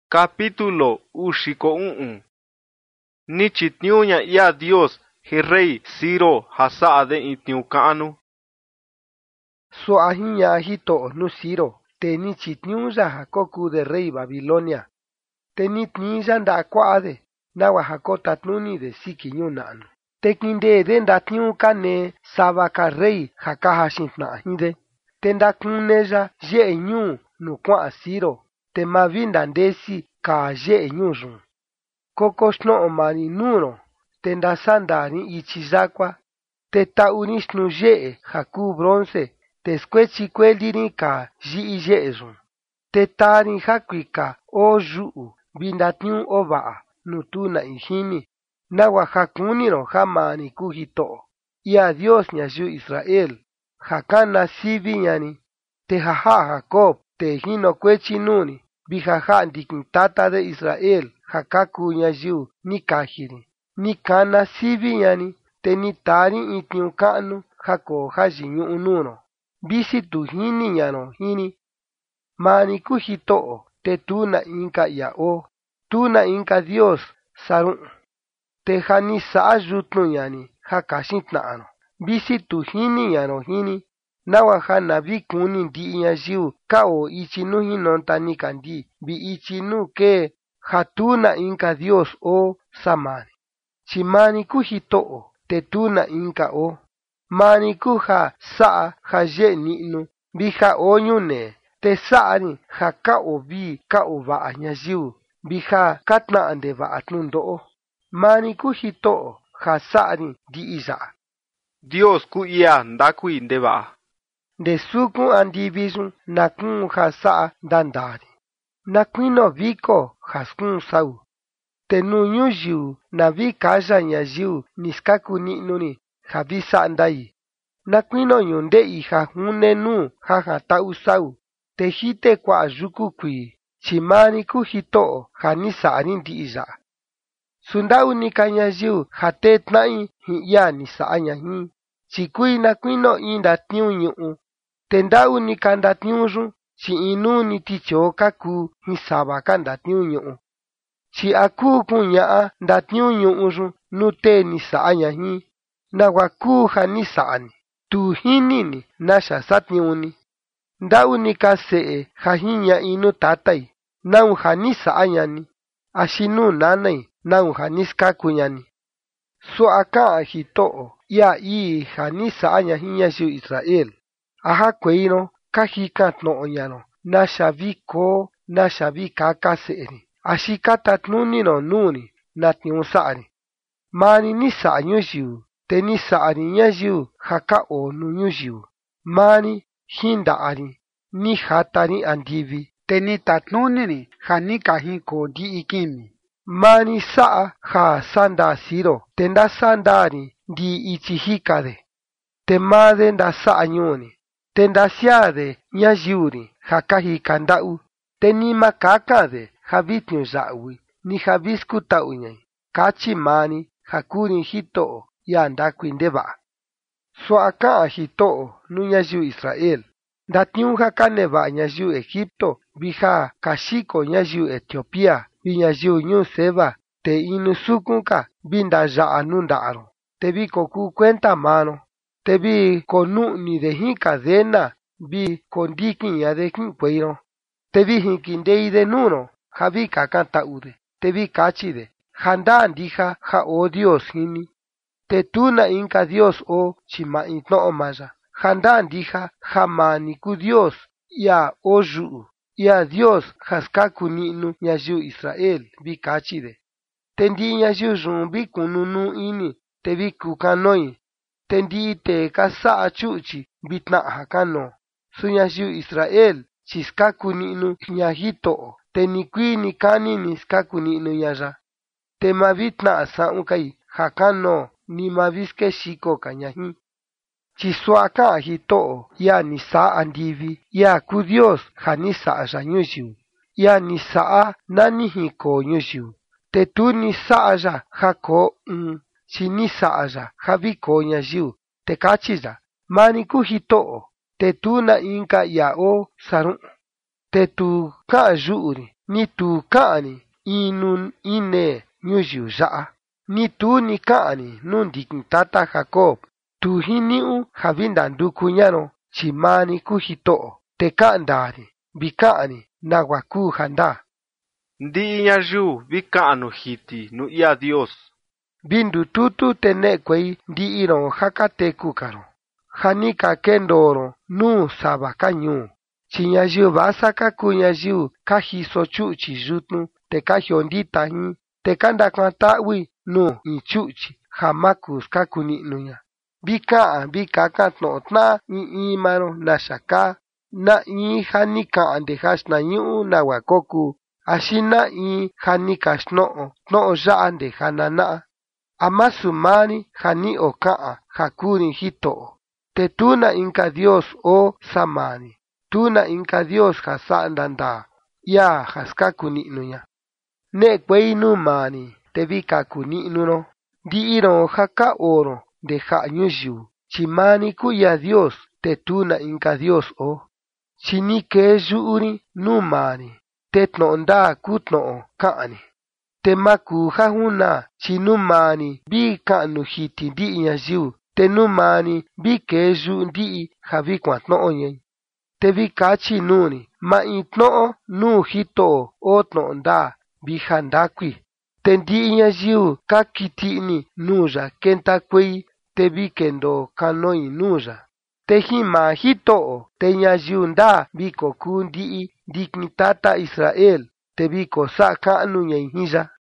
Capítulo uxiko Ni chitniuña ia Dios rey Ciro hasade itniu kanu. Suahiña hito nu Ciro, te ni chitniuya hakoku de rey Babilonia. Te ni tniya nda kwade, nawa hakotatnuni de sikiñu nanu. Te kinde de ndatniu kane sabaka rey hakahashintna hinde. Te ndakuneya ye ñu nu kwa Ciro, te mavinda ndesi ka ye ñu run. Kokoshno mani nuro, te ndasandari ichizakwa, te taunishnu ye haku bronce, te skwechi kweliri ka yi ye run. Te tari hakwika o yu bindatniu ovaa nutuna ihini, nawa hakuniro hamani kuhito. Ia Dios ñayu Israel, hakana sivi ñani, te haha Jacob, te hino kwechi nuni, bihaha ndikintata de Israel, hakaku ñayu ni kahiri, ni kana sivi ñani, te ni tari itniu kanu, hako hayiñu ununo, bisi tu hini ñano hini. Mani kuhito, te tuna inka yao, tuna inka Dios sarun. Te hani saa yutnu ñani, hakashintnaano, bisi tu hini ñano hini, nawa hana bikuni ndi ñayiu ka o ichinu hinonta nikandi, bi ichinu ke hatuna inka Dios o samani. Chimani kuhito, te tuna inka o. Mani kuha saa ha ye ni'nu, biha o ñune, te saani ha ka o bi ka o va'a ñayiu, biha katna'ande va'a tnundo'o. Mani kuhito ha saani di iya. Dios ku ia ndakui ndeva. Nde suku andivizun nakun ha sa'a dandari. Nakuino viko haskun sau. Te nu ñuyiu na vi kaya ñayiu niskaku ni'nuni ha vi sa'ndai. Nakuino ñunde'i ha june nu ha hata'u sau. Te jite kua'a yuku kui, chimani kuhito ha ni sa'ari ndi iya. Sundau nika ñayiu ha te tna'i hi'ya ni sa'a ñahi, chikui nakuino in ndatniu ñu'u. Te ndau nika ndatniu yun, chi inu ni ticho kaku hi sava ka ndatniu ñu'u. Chi aku kuña'a ndatniu ñu'u yun nu te ni sa'a ñahi, nawa ku ha ni sa'ani, tu hinini nasha satniuni. Ndau nika se'e ha jiña'i nu tatai, naun ha ni sa'a ñani, axi nu nanai, naun ha ni skaku ñani. Su'a ka'a Jito'o ia ii ha ni sa'a ñahi ñayiu Israel. Aja kueino ka jikatno'o ñano nasha vi koo nasha vi kaka se'eri, axi katatnuniro nuni natniu sa'ari. Mani ni sa'a ñuyiu, te ni sa'ari ñayiu ja ka o nu ñuyiu. Mani jinda'ari ni jatari andivi, te ni tatnuniri ja ni kajiko ndi'i kimi. Mani sa'a ja sanda Ciro, te ndasandari ndi ichi jikade. Te made ndasa'a ñuni, te ndasiade ñayiuri ja ka jika nda'u, te ni makakade ja vitniu ya'ui, ni ja viskuta'uñai, kachi mani ja kuni Jito'o ia ndakui ndeva'a. Su'a ka'a Jito'o nu ñayiu Israel, ndatniu ja ka neva'a ñayiu Egipto vi ja ka xiko ñayiu Etiopía vi ñayiu ñuu Seba, te inu sukunka vi ndaya'a nu nda'aro, te vi koku kuenta mano, te vi konu'ni de jin cadena vi kondikiña de jin kueiro, te vi jinkindei de nuro ja vi kakanta'ude, te vi kachide ja ndaa ndija ja o Dios jini. Te tuna inka Dios o chima'itno'o maya, ja ndaa ndija ja mani ku Dios ia o yu'u, ia Dios ja skaku ni'nu ñayiu Israel vi kachide. Te ndi'i ñayiu yun vi kununu ini, te vi kukanoi, te ndi'i tee ka sa'a chu'chi vi tna'a ja kano. Su ñayiu Israel chi skaku ni'nu ña Jito'o, te ni kui ni kani ni skaku ni'nu ñaya. Te ma vi tna'a sa'un kai ja kano ni ma vi skexiko ka ñaji. Chi su'a ka'a Jito'o ia ni sa'a andivi, ia ku Dios ja ni sa'a ya ñuyiu, ia ni sa'a nani jiko ñuyiu. Te tu ni sa'a ya ja ko chi ni sa'a ya ja vi ko ñayiu, te kachi ya, mani ku Jito'o, te tuna inka ia o sarun. Te tu ka'a yu'uri, ni tu ka'ani inun ine ñuyiu ya'a, ni tu ni ka'ani nuu ndikin tata Jacob, tu jini'u ja vi ndanduku ñano, chi mani kuu Jito'o, te ka'an ndani vi ka'ani nagua kuu ja ndaa. Ndi'i ñayiu vi ka'an nujiti nu ia Dios. Vi ndututu te ne'ekuei ndi'i-ro ja kateku-ka-ro, ja ni ka kendoo-ro nuu sava ka ñuu, chi ñayiu vasa ka kuu ñayiu ka jiso chu'chi yutnu te ka jiondita jin, te ka ndakuan-ta'vi nuu in chu'chi ja ma kuu skaku ni'nu ña. Vi ka'an vi kakan tno'o tna'a in maa-ro naxa kaa, na in ja ni ka'an nde jaxinañu'u nagua kokuu, axi na in ja ni kaxtno'o tno'o ya'a nde janana'a. A masu maa-ni ja ni oka'an ja kuu-ni Jito'o, te tu na inka Dios o sa maa-ni, tu na inka Dios ja sa'a ndandaa ia ja skaku ni'nu ña. Ne'ekuei nuu maa-ni te vi kaku ni'nu-ro, ndi'i-ro ja ka oo-ro nde ja'a ñuyiu, chi maa-ni kuu ia Dios, te tu na inka Dios o. Chi ni kee yu'u-ri nuu maa-ni, te tno'o ndaa kuu tno'o ka'an-ni. Te ma kuu ja juna, chi nuu maa-ni vi ka'an nujiti ndi'i ñayiu, te nuu maa-ni vi kee yu'u ndi'i ja vi kuantno'o ñai. Te vi kachi nuu-ni ma'i tno'o nuu Jito'o o tno'o ndaa vi jandakui, te ndi'i ñayiu ka kiti'ni nuu ya kenta kuei, te vi kendoo kanoi nuu ya. Te jin maa Jito'o te ñayiu ndaa vi kokuu ndi'i ndikin tata Israel, te vi kosa'a ka'nu ñai jin ya.